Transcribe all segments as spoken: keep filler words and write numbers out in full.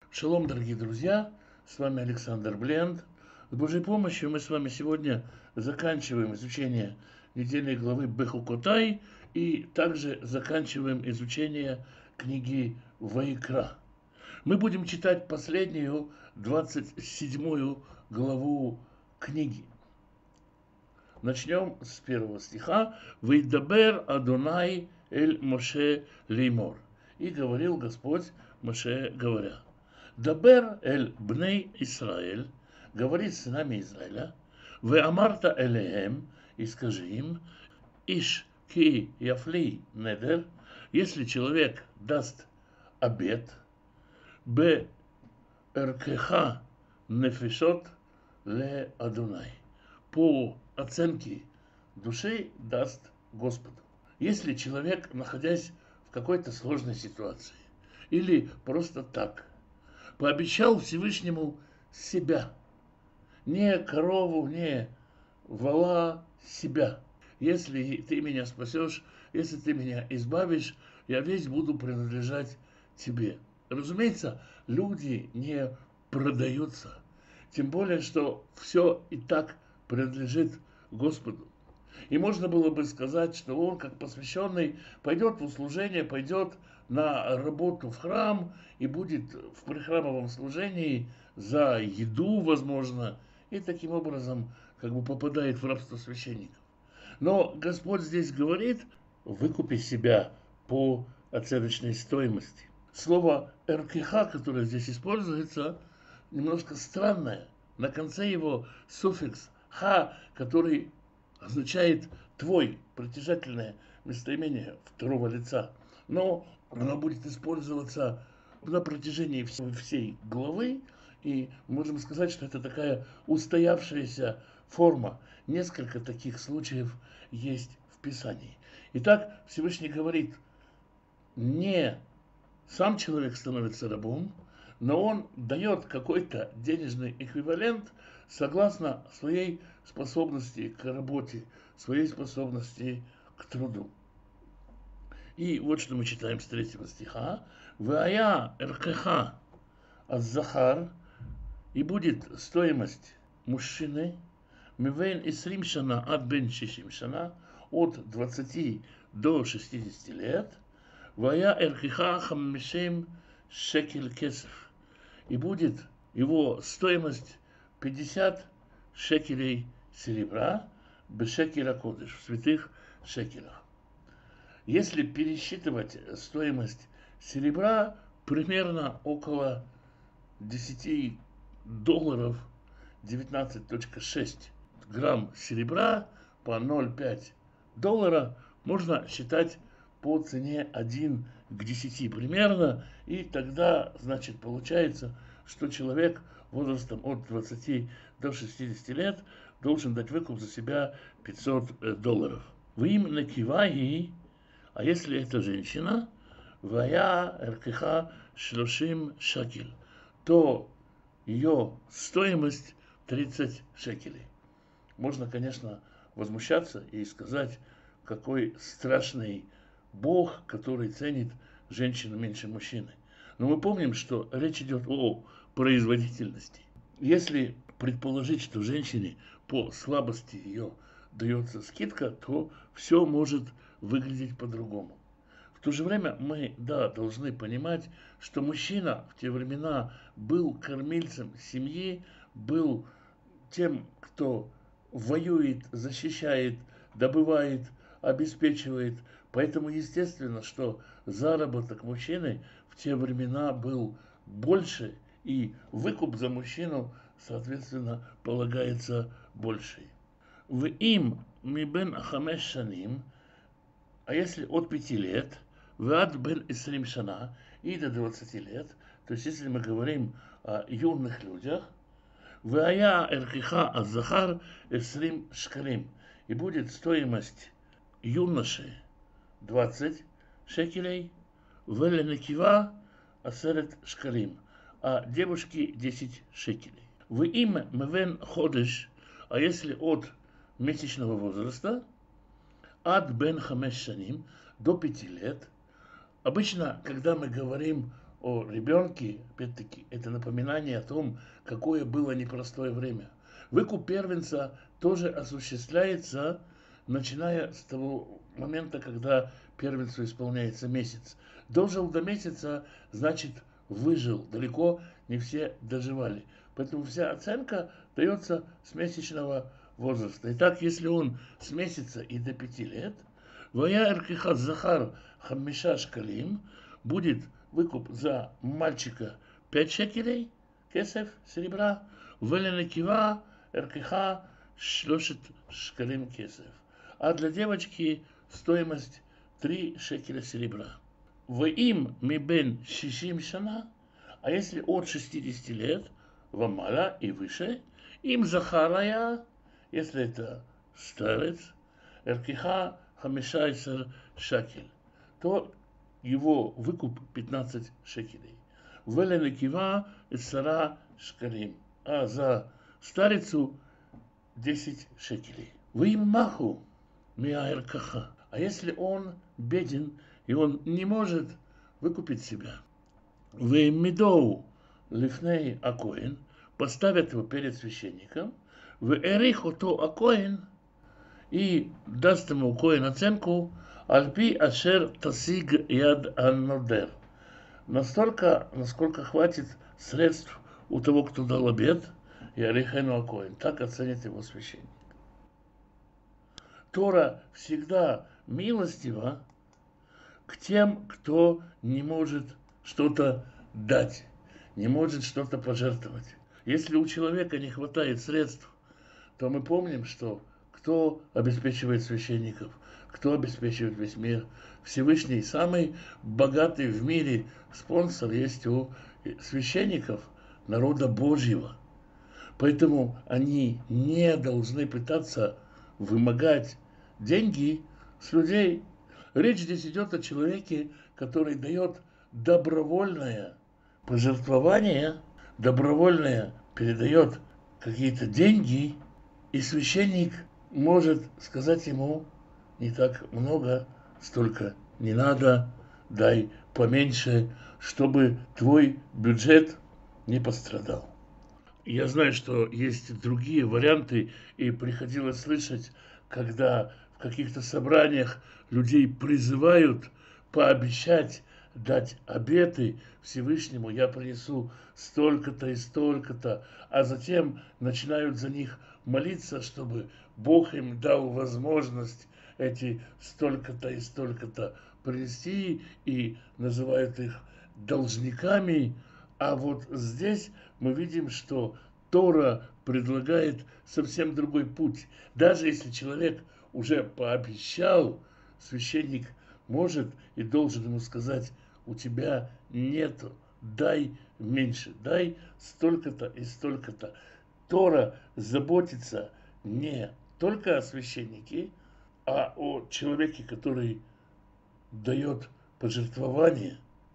Шалом, дорогие друзья, с вами Александр Бленд. С Божьей помощью мы с вами сегодня заканчиваем изучение недельной главы Бехукотай и также заканчиваем изучение книги Ваикра. Мы будем читать последнюю, двадцать седьмую главу книги. Начнем с первого стиха. «Вейдабер Адонай эль Моше леймор». И говорил Господь Моше, говоря: «Дабер эль бней Исраэль», говорит с сынами Израиля, «Ве амарта элеем», и скажи им, «Иш ки яфли недер», если человек даст обет, «Бе эркеха нефешот ле Адонай», по оценке души даст Господу. Если человек, находясь в какой-то сложной ситуации, или просто так, пообещал Всевышнему себя, не корову, не вола, себя. Если ты меня спасешь, если ты меня избавишь, я весь буду принадлежать тебе. Разумеется, люди не продаются, тем более, что все и так принадлежит Господу. И можно было бы сказать, что он, как посвященный, пойдет в услужение, пойдет на работу в храм и будет в прихрамовом служении за еду, возможно, и таким образом как бы попадает в рабство священников. Но Господь здесь говорит: выкупи себя по оценочной стоимости. Слово «эркиха», которое здесь используется, немножко странное. На конце его суффикс «ха», который означает «твой», притяжательное местоимение второго лица. Но оно будет использоваться на протяжении всей главы, и можем сказать, что это такая устоявшаяся форма. Несколько таких случаев есть в Писании. Итак, Всевышний говорит, не сам человек становится рабом, но он дает какой-то денежный эквивалент согласно своей способности к работе, своей способности к труду. И вот что мы читаем с третьего стиха. «Вая эркеха аз-захар», и будет стоимость мужчины мивен исрим шана ад бен шишим шана, от двадцати до шестидесяти лет, «Вая эркеха хаммишем шекель кесов», и будет его стоимость пятьдесят шекелей серебра, бешекеля кодыш, в святых шекелях. Если пересчитывать стоимость серебра, примерно около десяти долларов, девятнадцать целых шесть грамм серебра по ноль целых пять доллара можно считать по цене один к десяти примерно, и тогда, значит, получается, что человек возрастом от двадцати до шестидесяти лет должен дать выкуп за себя пятьсот долларов. Вы им накиваи, а если это женщина, вая эркеха шлошим шекель, то ее стоимость тридцать шекелей. Можно, конечно, возмущаться и сказать, какой страшный Бог, который ценит женщину меньше мужчины. Но мы помним, что речь идет о производительности. Если предположить, что женщине по слабости ее дается скидка, то все может выглядеть по-другому. В то же время мы, да, должны понимать, что мужчина в те времена был кормильцем семьи, был тем, кто воюет, защищает, добывает, обеспечивает. Поэтому естественно, что заработок мужчины в те времена был больше, и выкуп за мужчину, соответственно, полагается больший. В им мибен хамеш шаним, а если от пяти лет, в ад бен исрим шана, и до двадцати лет, то есть если мы говорим о юных людях, в ая эркиха аз-захар исрим шкалим, и будет стоимость юноши двадцать шекелей, в ленекива асерет шкалим, а девушки десять шекелей. В им мевен ходыш, а если от месячного возраста, ад бен хамеш шаним, до пяти лет. Обычно, когда мы говорим о ребенке, опять-таки, это напоминание о том, какое было непростое время. Выкуп первенца тоже осуществляется, начиная с того момента, когда первенцу исполняется месяц. Дожил до месяца, значит выжил. Далеко не все доживали. Поэтому вся оценка дается с месячного возраста. Итак, если он с месяца и до пяти лет, вая эркиха захар хамиша шкалим, будет выкуп за мальчика пять шекелей, кесев, серебра, веленекива эркиха шлошет шкалим кесев. А для девочки стоимость три шекеля серебра. В им мибен шишим шана, а если от шестидесяти лет, вамала и выше, им захарая, если это старец, эркиха хамишайсер шекель, то его выкуп пятнадцать шекелей. Веленекива сара шкалим, а за старицу десять шекелей. Вы им маху миаэркаха. А если он беден и он не может выкупить себя, вы медоу лифней акоин, поставят его перед священником, в эриху то акоин, и даст ему коин оценку альпи ашер тасиг яд аннодер. Настолько, насколько хватит средств у того, кто дал обет, и арихену акоин. Так оценит его священник. Тора всегда милостива к тем, кто не может что-то дать, не может что-то пожертвовать. Если у человека не хватает средств, то мы помним, что кто обеспечивает священников, кто обеспечивает весь мир. Всевышний, самый богатый в мире спонсор есть у священников народа Божьего. Поэтому они не должны пытаться вымогать деньги с людей. Речь здесь идет о человеке, который дает добровольное пожертвование, добровольное передает какие-то деньги, и священник может сказать ему: не так много, столько не надо, дай поменьше, чтобы твой бюджет не пострадал. Я знаю, что есть другие варианты, и приходилось слышать, когда в каких-то собраниях людей призывают пообещать дать обеты Всевышнему: я принесу столько-то и столько-то, а затем начинают за них молиться, чтобы Бог им дал возможность эти столько-то и столько-то принести, и называют их должниками. А вот здесь мы видим, что Тора предлагает совсем другой путь. Даже если человек уже пообещал, священник может и должен ему сказать: у тебя нету, дай меньше, дай столько-то и столько-то. Тора заботится не только о священнике, а о человеке, который дает пожертвование.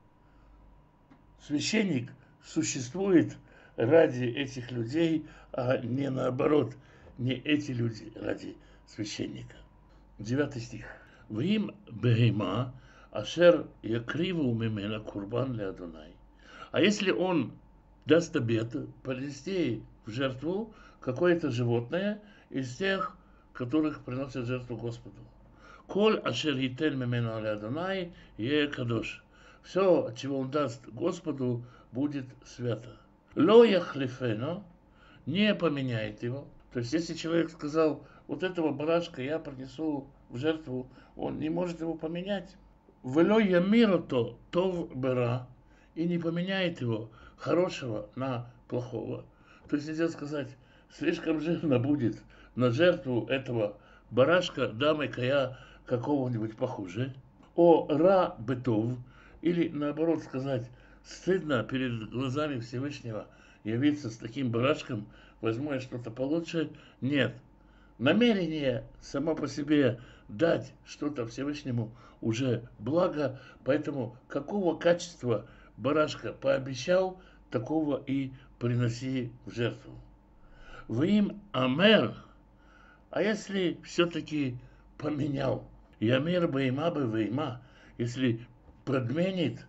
Священник существует ради этих людей, а не наоборот, не эти люди ради священника. Девятый стих. Вим бегема ашер якриву мимена курбан ле Адонай. А если он даст обет принести в жертву какое-то животное из тех, которых приносят жертву Господу. Коль ашер йитен мимена ле Адонай е кадош. Все, от чего он даст Господу, будет свято. Ло яхлифено, не поменяет его. То есть, если человек сказал: вот этого барашка я принесу в жертву, он не может его поменять. Вело ямирото тов бера, и не поменяет его хорошего на плохого. То есть, нельзя сказать: слишком жирно будет на жертву этого барашка, дам-ка я какого-нибудь похуже. О ра бетов, или наоборот сказать: стыдно перед глазами Всевышнего явиться с таким барашком, возьму я что-то получше. Нет. Намерение само по себе дать что-то Всевышнему уже благо, поэтому какого качества барашка пообещал, такого и приноси в жертву. В им амер, а если все-таки поменял, ямер бейма бы вейма, если подменит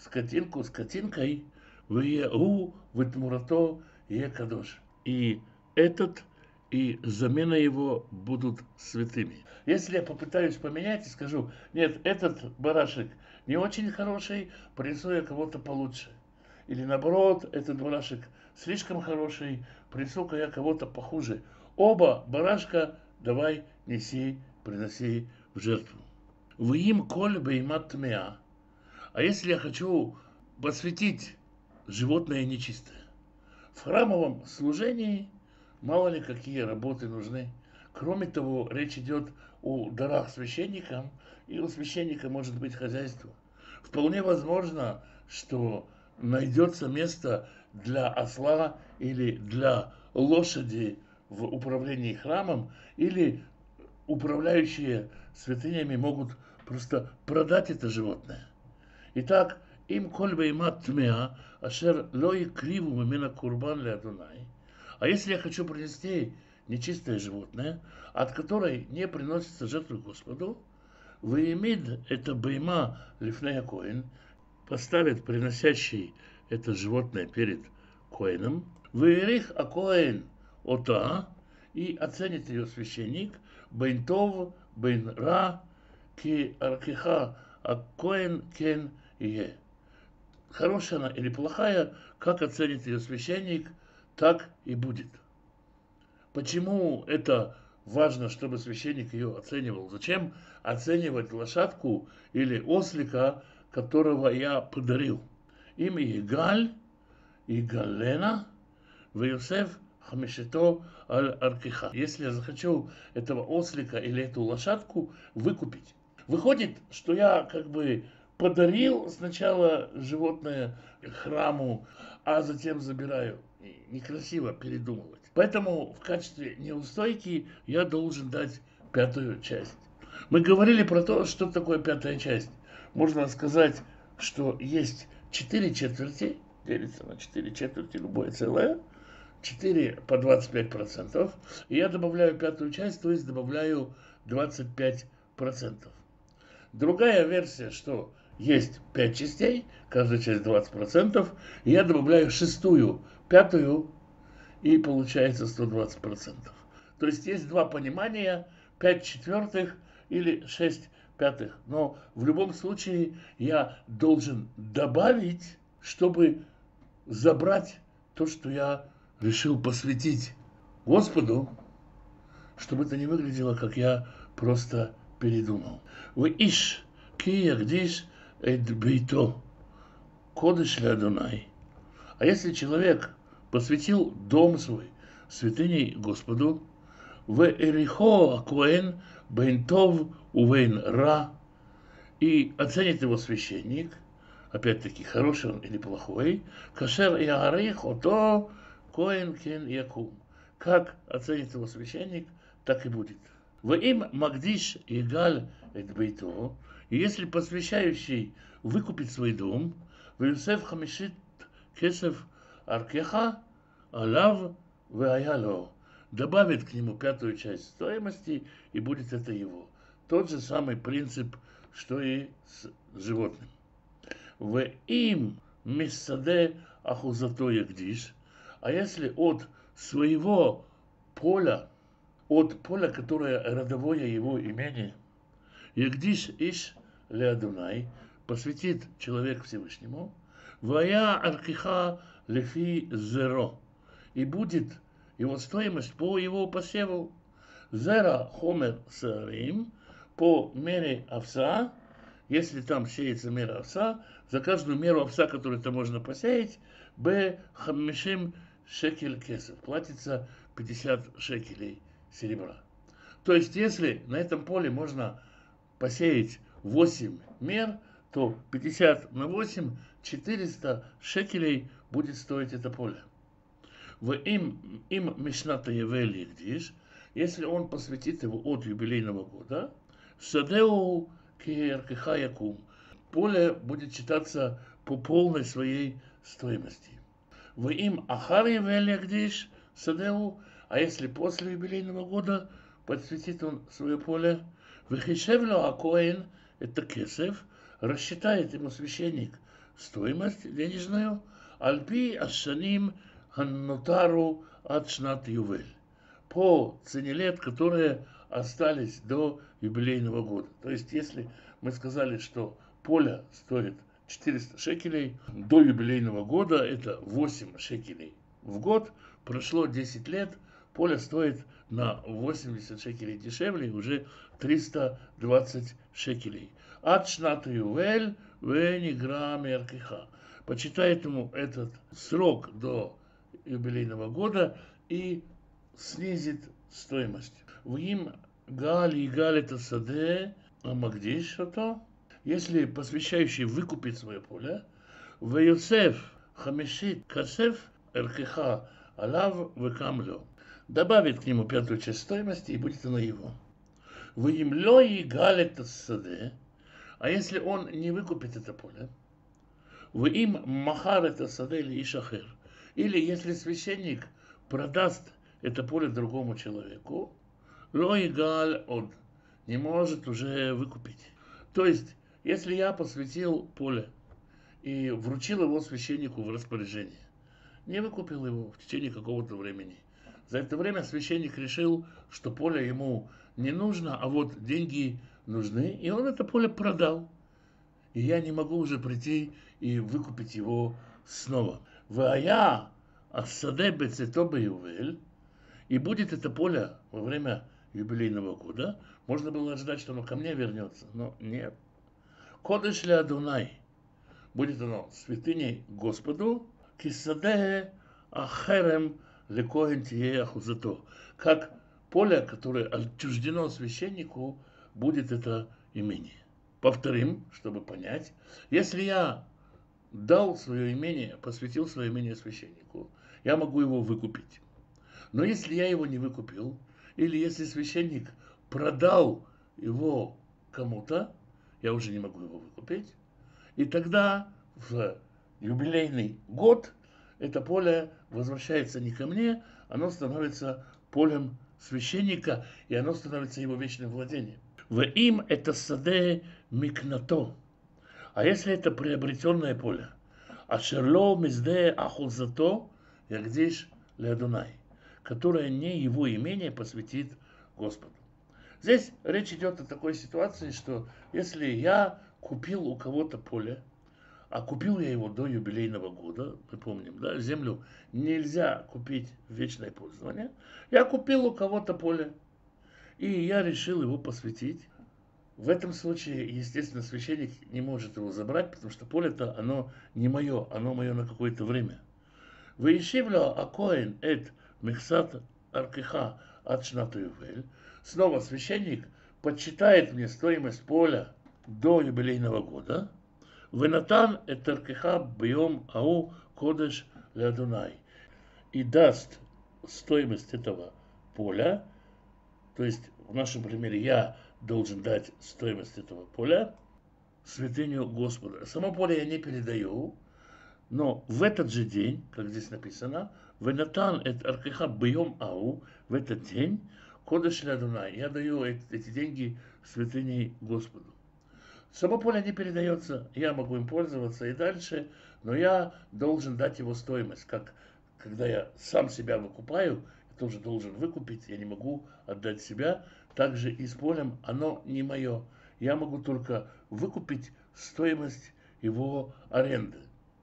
скотинку скотинкой, веу витмурато екадош. И этот, и замена его будут святыми. Если я попытаюсь поменять и скажу, нет, этот барашек не очень хороший, принесу я кого-то получше. Или наоборот, этот барашек слишком хороший, принесу-ка я кого-то похуже. Оба барашка давай неси, приноси в жертву. Вы им коль беймат тмеа. А если я хочу посвятить животное нечистое? В храмовом служении мало ли какие работы нужны. Кроме того, речь идет о дарах священникам, и у священника может быть хозяйство. Вполне возможно, что найдется место для осла или для лошади в управлении храмом, или управляющие святынями могут просто продать это животное. Итак, им коль беймат тмеа, ашер лой криву мимена курбан ле Адонай. А если я хочу принести нечистое животное, от которой не приносится жертву Господу, выемид это бейма лифнея коэн, поставит приносящий это животное перед коэном, выерих акоэн ота, и оценит ее священник, бейн тов, бейн ра, ки аркиха акоэн кен ие. Хорошая она или плохая, как оценит ее священник, так и будет. Почему это важно, чтобы священник ее оценивал? Зачем оценивать лошадку или ослика, которого я подарил? Имя Игаль, Игалена, Веюсеф Хамишето Аль-Аркиха. Если я захочу этого ослика или эту лошадку выкупить. Выходит, что я как бы подарил сначала животное храму, а затем забираю. Некрасиво передумывать. Поэтому в качестве неустойки я должен дать пятую часть. Мы говорили про то, что такое пятая часть. Можно сказать, что есть четыре четверти, делится на четыре четверти любое целое, четыре по двадцать пять процентов, и я добавляю пятую часть, то есть добавляю двадцать пять процентов. Другая версия, что есть пять частей, каждая часть двадцать процентов, и я добавляю шестую, пятую, и получается сто двадцать процентов. То есть есть два понимания, пять четвертых или шесть пятых. Но в любом случае я должен добавить, чтобы забрать то, что я решил посвятить Господу, чтобы это не выглядело, как я просто передумал. Вы иш ки ягдиш эд бейто кодеш ле Адонай. А если человек посвятил дом свой святыней Господу, в эрихо акуэн бейн тов увейн ра, и оценит его священник, опять-таки, хороший он или плохой, кашер и арих ото коэн кен якум. Как оценит его священник, так и будет. В им магдиш игаль эт бейто, и если посвящающий выкупит свой дом, в Юсеф хамишит кесев аркеха алав веаяло, добавит к нему пятую часть стоимости, и будет это его. Тот же самый принцип, что и с животным. В им миссаде ахузато ягдиш, а если от своего поля, от поля, которое родовое его имени, ягдиш иш ле Адонай, посвятит человек Всевышнему, вая аркиха лефи зеро, и будет его стоимость по его посеву, зера хомер сарим, по мере овса, если там сеется мера овса, за каждую меру овса, которую там можно посеять, б хамишим шекель кесов, платится пятьдесят шекелей серебра. То есть, если на этом поле можно посеять восемь мер, то пятьдесят на восемь, четыреста шекелей будет стоить это поле. В им, им мишната явель ягдиш, если он посвятит его от юбилейного года, садеу киеркиха якум, поле будет считаться по полной своей стоимости. В им ахар явель ягдиш садеу, а если после юбилейного года подсветит он свое поле, вехишевло акоэн это кесев, рассчитает ему священник стоимость денежную, альпи ашаним ханнотару от шнат ювель, по цене лет, которые остались до юбилейного года. То есть, если мы сказали, что поле стоит четыреста шекелей, до юбилейного года это восемь шекелей в год, прошло десять лет, поле стоит на восемьдесят шекелей дешевле, уже триста двадцать шекелей. От шната ювель венигра меркиха. Почитает ему этот срок до юбилейного года и снизит стоимость. В им гали и галит асаде амагдиш что-то. Если посвящающий выкупит свое поле, в Йосеф хамешит касеф эркиха алав векамлю, добавит к нему пятую часть стоимости и будет она его. В им лои галит асаде. А если он не выкупит это поле, в им махар это садель и шахер, или если священник продаст это поле другому человеку, лой галь он не может уже выкупить. То есть, если я посвятил поле и вручил его священнику в распоряжение, не выкупил его в течение какого-то времени, за это время священник решил, что поле ему не нужно, а вот деньги нужны, и он это поле продал. И я не могу уже прийти и выкупить его снова. Вая асаде бецето беювель, и будет это поле во время юбилейного года. Можно было ожидать, что оно ко мне вернется, но нет. Кодеш ле Адонай, будет оно святыней Господу, кисаде ахерем лекоэн тие ахузато, как поле, которое отчуждено священнику, будет это имение. Повторим, чтобы понять. Если я дал свое имение, посвятил свое имение священнику, я могу его выкупить. Но если я его не выкупил, или если священник продал его кому-то, я уже не могу его выкупить. И тогда в юбилейный год это поле возвращается не ко мне, оно становится полем священника, и оно становится его вечным владением. В им это саде микнато. А если это приобретенное поле, а шерло мизде ахузато ягдиш леадунай, которое не его имение посвятит Господу. Здесь речь идет о такой ситуации, что если я купил у кого-то поле, а купил я его до юбилейного года, мы помним, да, землю нельзя купить в вечное пользование, я купил у кого-то поле, и я решил его посвятить. В этом случае, естественно, священник не может его забрать, потому что поле-то, оно не мое, оно мое на какое-то время. Ваишивля акоин эт мехсат аркиха от шната ювель. Снова священник подсчитает мне стоимость поля до юбилейного года. Венатан эт аркиха бьем ау кодеш леадунай. И даст стоимость этого поля, то есть в нашем примере я должен дать стоимость этого поля святыню Господа. Само поле я не передаю, но в этот же день, как здесь написано, «Венатан эт аркиха бьем ау», в этот день, кодеш леадунай, я даю эти деньги святыней Господу. Само поле не передается, я могу им пользоваться и дальше, но я должен дать его стоимость, как когда я сам себя выкупаю, я тоже должен выкупить, я не могу отдать себя. Также и с полем оно не мое. Я могу только выкупить стоимость его аренды.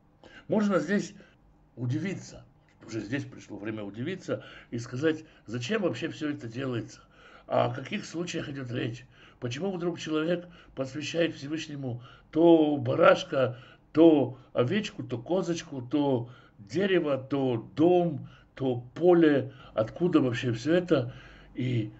Можно здесь удивиться, уже здесь пришло время удивиться и сказать, зачем вообще все это делается, о каких случаях идет речь. Почему вдруг человек посвящает Всевышнему то барашка, то овечку, то козочку, то дерево, то дом, то поле, откуда вообще все это. И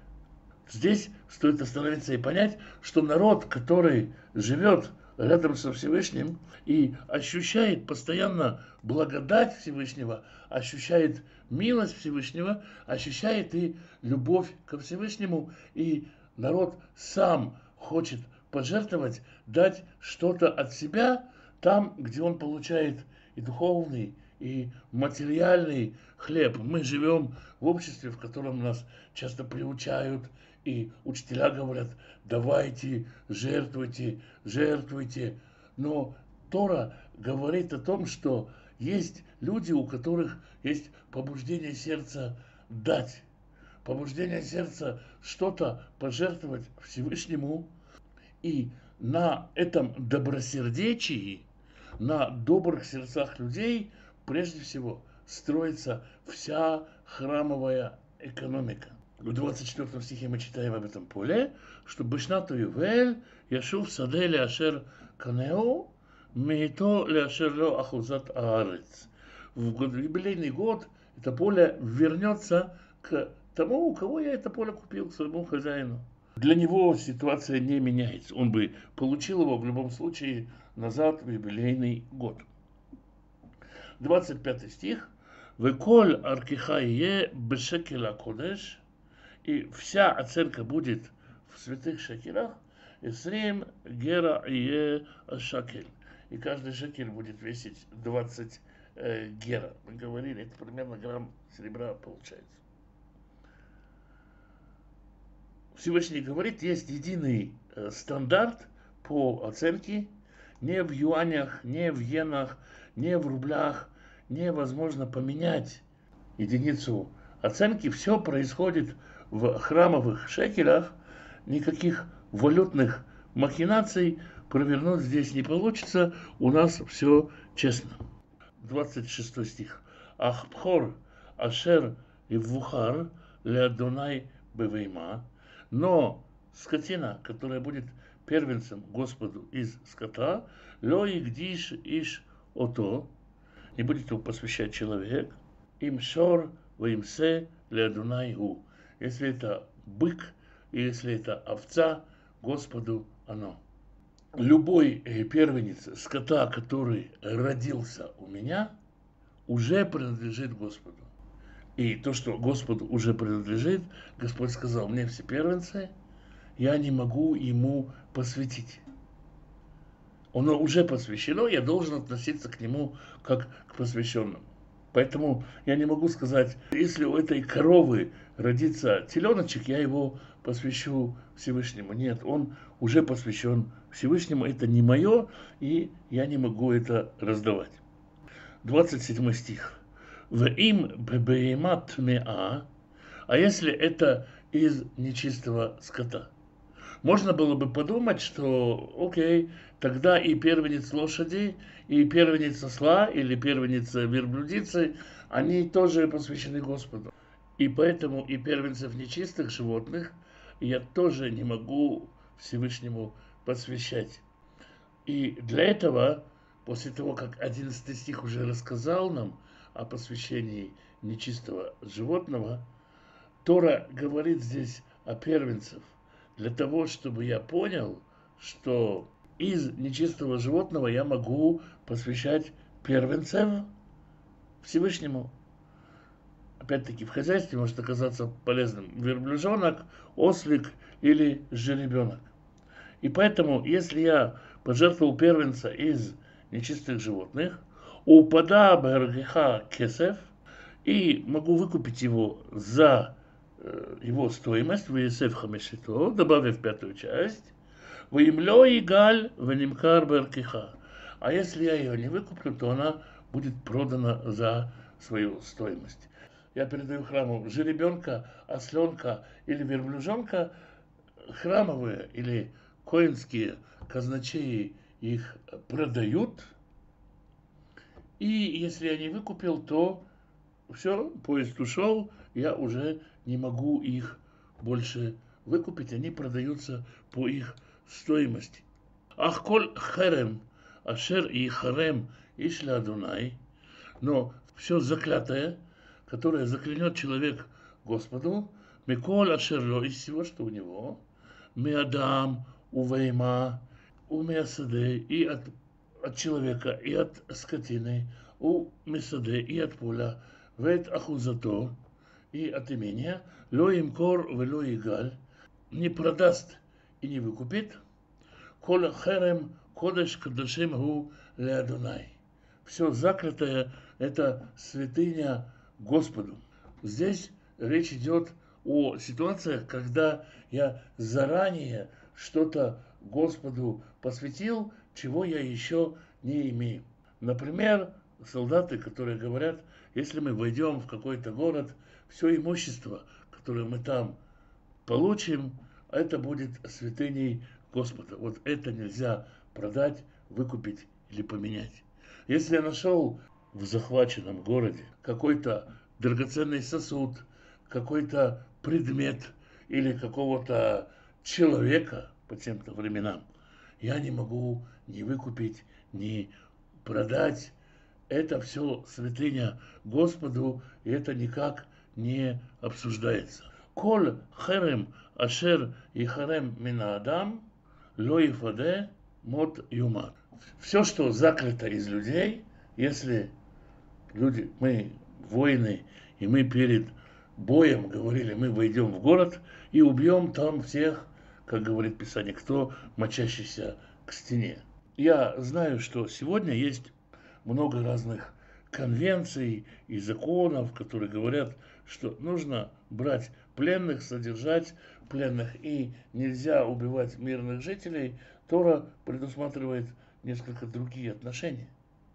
здесь стоит остановиться и понять, что народ, который живет рядом со Всевышним и ощущает постоянно благодать Всевышнего, ощущает милость Всевышнего, ощущает и любовь ко Всевышнему, и народ сам хочет пожертвовать, дать что-то от себя там, где он получает и духовный, и материальный хлеб. Мы живем в обществе, в котором нас часто приучают, и учителя говорят, давайте, жертвуйте, жертвуйте. Но Тора говорит о том, что есть люди, у которых есть побуждение сердца дать, побуждение сердца что-то пожертвовать Всевышнему, и на этом добросердечии, на добрых сердцах людей, прежде всего, строится вся храмовая экономика. В двадцать четвёртом стихе мы читаем об этом поле, что «Бешнату Ювель яшув саде леашер канеу, меито леашер ло ахузат аарец». В юбилейный год это поле вернется к тому, у кого я это поле купил, к своему хозяину. Для него ситуация не меняется. Он бы получил его в любом случае назад в юбилейный год. двадцать пятый стих. «Веколь аркиха ие бешекеля кодеш». И вся оценка будет в святых шекелях. «Исрим гера ие шакель». И каждый шекель будет весить двадцать э, гера. Мы говорили, это примерно грамм серебра получается. Всевышний говорит, есть единый э, стандарт по оценке, не в юанях, не в йенах, не в рублях, невозможно поменять единицу оценки. Все происходит в храмовых шекелях, никаких валютных махинаций провернуть здесь не получится, у нас все честно. двадцать шестой стих. Ахпхор ашер ивухар леадонай бевейма. Но скотина, которая будет первенцем Господу из скота, ло игдиш иш ото, не будет его посвящать человек, им шор ваимсе леадунай гу. Если это бык, и если это овца, Господу оно. Любой первенец скота, который родился у меня, уже принадлежит Господу. И то, что Господу уже принадлежит, Господь сказал, мне все первенцы, я не могу ему посвятить. Оно уже посвящено, я должен относиться к нему как к посвященному. Поэтому я не могу сказать, если у этой коровы родится теленочек, я его посвящу Всевышнему. Нет, он уже посвящен Всевышнему, это не мое, и я не могу это раздавать. двадцать седьмой стих. В им бебеемат меа, а если это из нечистого скота? Можно было бы подумать, что окей, тогда и первенец лошади, и первенец осла, или первенец верблюдицы, они тоже посвящены Господу. И поэтому и первенцев нечистых животных я тоже не могу Всевышнему посвящать. И для этого, после того, как одиннадцатый стих уже рассказал нам о посвящении нечистого животного, Тора говорит здесь о первенцах, для того, чтобы я понял, что из нечистого животного я могу посвящать первенцев Всевышнему. Опять-таки, в хозяйстве может оказаться полезным верблюжонок, ослик или жеребенок. И поэтому, если я пожертвовал первенца из нечистых животных, упада бергеха кесев, и могу выкупить его за его стоимость, весев хамешито, добавив пятую часть, ваимло и галь ванимкар бергеха. А если я ее не выкуплю, то она будет продана за свою стоимость. Я передаю храму жеребенка, осленка или верблюжонка, храмовые или коинские казначеи их продают. И если я не выкупил, то все, поезд ушел, я уже не могу их больше выкупить, они продаются по их стоимости. Ах коль херем, ашер и харем ишля Адонай, но все заклятое, которое заклянет человек Господу, миколь ашерло, из всего, что у него, миадам, увейма, у миасаде, и от, от человека, и от скотины, у мисаде, и от поля, вет ахузато, и от имения, ло имкор вело игаль, не продаст и не выкупит, коль херем кодеш кадашим гу леадонай. Все заклятое – это святыня Господу. Здесь речь идет о ситуациях, когда я заранее что-то Господу посвятил, чего я еще не имею. Например, солдаты, которые говорят, если мы войдем в какой-то город, все имущество, которое мы там получим, это будет святыней Господа. Вот это нельзя продать, выкупить или поменять. Если я нашел в захваченном городе какой-то драгоценный сосуд, какой-то предмет или какого-то человека по тем-то временам, я не могу ни выкупить, ни продать. Это все святыня Господу, и это никак не обсуждается. Коль херем ашер и херем минаадам ло ифаде мот юмат. Все, что заклято из людей, если люди, мы воины, и мы перед боем говорили, мы войдем в город и убьем там всех, как говорит Писание, кто мочащийся к стене. Я знаю, что сегодня есть много разных конвенций и законов, которые говорят, что нужно брать пленных, содержать пленных, и нельзя убивать мирных жителей. Тора предусматривает несколько другие отношения.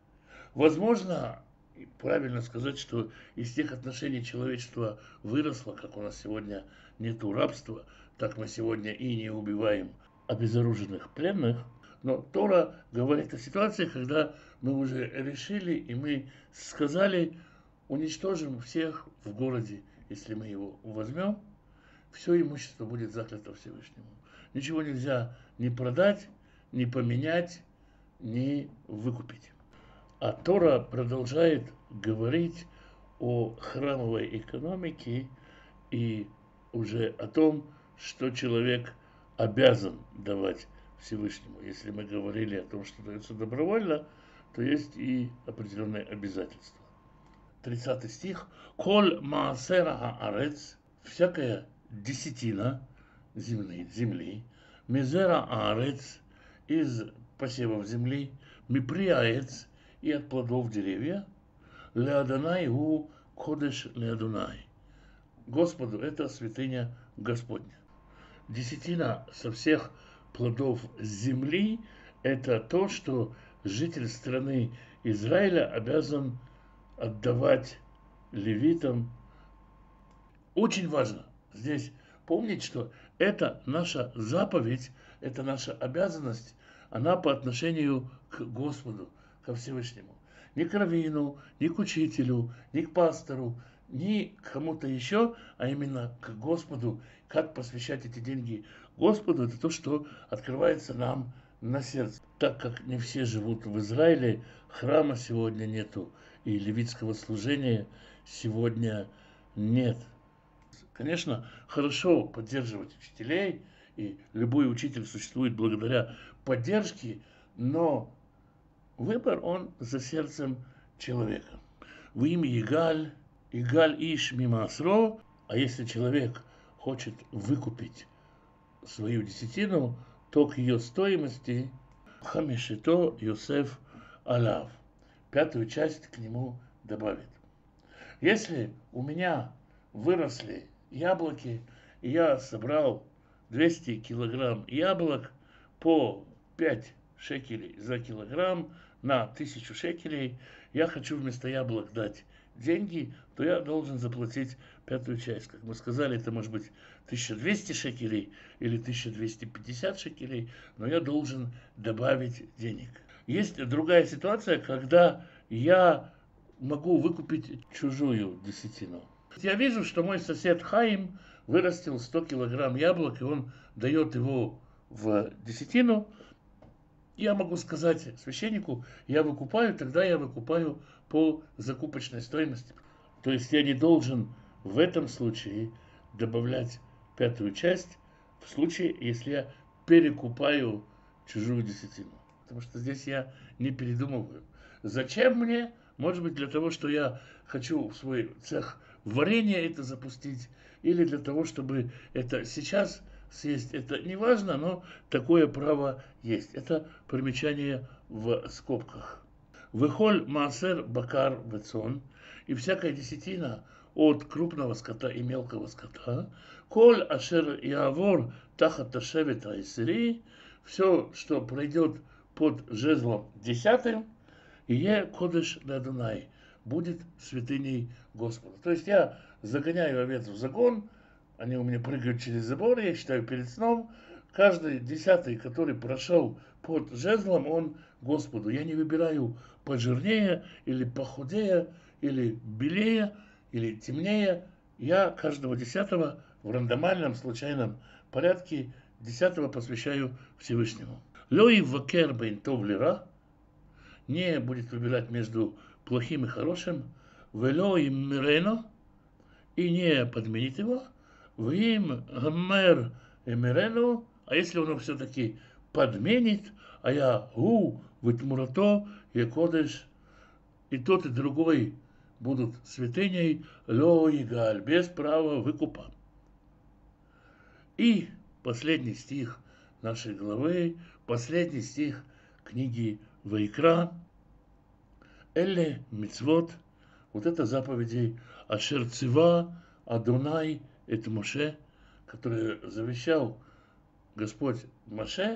Возможно, правильно сказать, что из тех отношений человечество выросло, как у нас сегодня нету рабства, так мы сегодня и не убиваем обезоруженных пленных. Но Тора говорит о ситуации, когда мы уже решили, и мы сказали, уничтожим всех в городе, если мы его возьмем, все имущество будет заклято Всевышнему. Ничего нельзя ни продать, ни поменять, ни выкупить. А Тора продолжает говорить о храмовой экономике и уже о том, что человек обязан давать Всевышнему. Если мы говорили о том, что дается добровольно, то есть и определенные обязательства. тридцатый стих. Коль маасера хаарец, всякая десятина земли, земли, мизера аарец, из посевов земли, миприаец, и от плодов деревья, леадонай гу кодеш леадонай. Господу это святыня Господня. Десятина со всех плодов земли – это то, что житель страны Израиля обязан отдавать левитам. Очень важно здесь помнить, что это наша заповедь, это наша обязанность, она по отношению к Господу, ко Всевышнему. Ни к раввину, ни к учителю, ни к пастору, ни к кому-то еще, а именно к Господу. Как посвящать эти деньги Господу, это то, что открывается нам на сердце. Так как не все живут в Израиле, храма сегодня нету, и левитского служения сегодня нет. Конечно, хорошо поддерживать учителей, и любой учитель существует благодаря поддержке, но выбор, он за сердцем человека. В имя Игаль, Игаль Иш Мимасро, а если человек хочет выкупить свою десятину, то к ее стоимости Хамишито Йосеф Алав, пятую часть к нему добавит. Если у меня выросли яблоки, и я собрал двести килограмм яблок по пять шекелей за килограмм на тысячу шекелей, я хочу вместо яблок дать деньги, то я должен заплатить пятую часть. Как мы сказали, это может быть тысяча двести шекелей или тысяча двести пятьдесят шекелей, но я должен добавить денег. Есть другая ситуация, когда я могу выкупить чужую десятину. Я вижу, что мой сосед Хаим вырастил сто килограмм яблок, и он дает его в десятину. Я могу сказать священнику, я выкупаю, тогда я выкупаю по закупочной стоимости. То есть я не должен в этом случае добавлять пятую часть, в случае, если я перекупаю чужую десятину. Потому что здесь я не передумываю. Зачем мне? Может быть, для того, что я хочу в свой цех варенья это запустить, или для того, чтобы это сейчас съесть. Это не важно, но такое право есть. Это примечание в скобках. Выхоль маасер бакар вецон, и всякая десятина от крупного скота и мелкого скота, коль ашер явор тахат ташевет айсери, все, что пройдет под жезлом десятым, Ие кодеш Адонай, будет святыней Господа. То есть я загоняю овец в загон, они у меня прыгают через забор, я считаю перед сном. Каждый десятый, который прошел под жезлом, он Господу. Я не выбираю пожирнее или похудее, или белее, или темнее. Я каждого десятого в рандомальном, случайном порядке десятого посвящаю Всевышнему. Лёй вакер бейн тов лира, не будет выбирать между плохим и хорошим. Вело им мирено, и не подменит его. Вим гамер эмирену, а если он все-таки подменит, а я гу витмурато и кодеш, и тот и другой будут святыней, ло и галь, без права выкупа. И последний стих нашей главы, последний стих книги Ваикра, Элле мицвот, вот это заповеди Ашер цива Адонай эт Моше, которые завещал Господь Моше,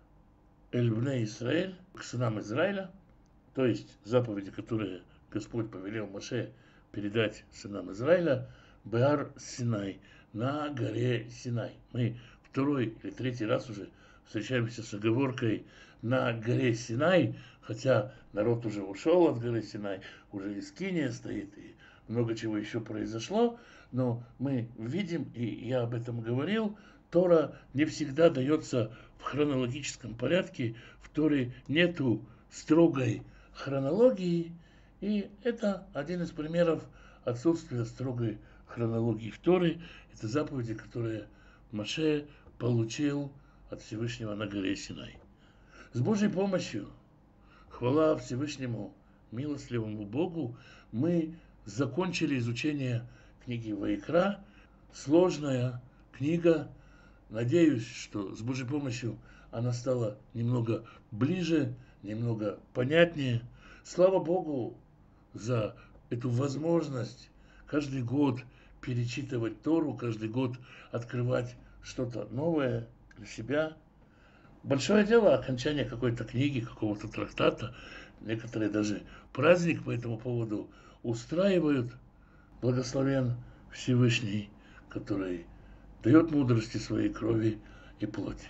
эль бней Исраэль, к сынам Израиля, то есть заповеди, которые Господь повелел Моше передать сынам Израиля, Беар Синай, на горе Синай. Мы второй или третий раз уже встречаемся с оговоркой на горе Синай, хотя народ уже ушел от горы Синай, уже и Скиния стоит, и много чего еще произошло, но мы видим, и я об этом говорил, Тора не всегда дается в хронологическом порядке, в Торе нету строгой хронологии, и это один из примеров отсутствия строгой хронологии в Торе. Это заповеди, которые Моше получил от Всевышнего на горе Синай. С Божьей помощью, хвала Всевышнему, милостливому Богу, мы закончили изучение книги Ваикра. Сложная книга. Надеюсь, что с Божьей помощью она стала немного ближе, немного понятнее. Слава Богу за эту возможность каждый год перечитывать Тору, каждый год открывать что-то новое для себя. Большое дело окончание какой-то книги, какого-то трактата. Некоторые даже праздник по этому поводу устраивают. Благословен Всевышний, который дает мудрости своей крови и плоти.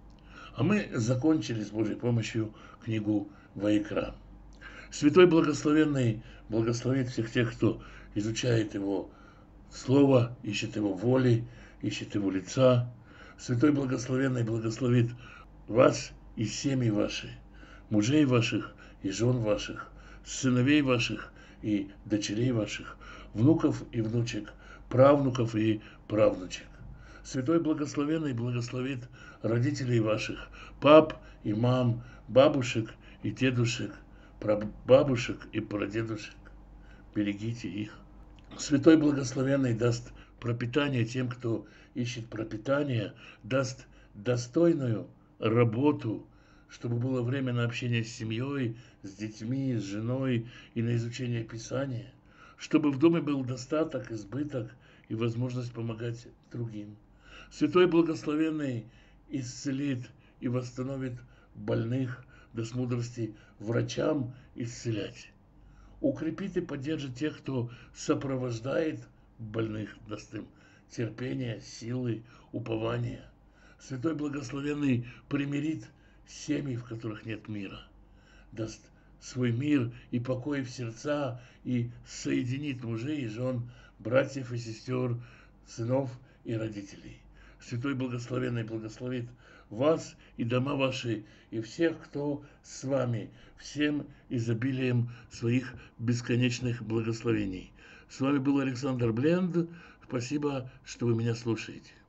А мы закончили с Божьей помощью книгу Ваикра. Святой Благословенный благословит всех тех, кто изучает его слово, ищет его воли, ищет его лица. Святой Благословенный благословит вас и семьи ваши, мужей ваших и жен ваших, сыновей ваших и дочерей ваших, внуков и внучек, правнуков и правнучек. Святой Благословенный благословит родителей ваших, пап и мам, бабушек и дедушек, прабабушек и прадедушек. Берегите их. Святой Благословенный даст пропитание тем, кто ищет пропитание, даст достойную работу, чтобы было время на общение с семьей, с детьми, с женой и на изучение Писания, чтобы в доме был достаток, избыток и возможность помогать другим. Святой Благословенный исцелит и восстановит больных, даст мудрости врачам исцелять. Укрепит и поддержит тех, кто сопровождает больных, даст им терпения, силы, упования. Святой Благословенный примирит семьи, в которых нет мира, даст свой мир и покой в сердца и соединит мужей и жен, братьев и сестер, сынов и родителей. Святой Благословенный благословит вас и дома ваши, и всех, кто с вами, всем изобилием своих бесконечных благословений. С вами был Александр Бленд. Спасибо, что вы меня слушаете.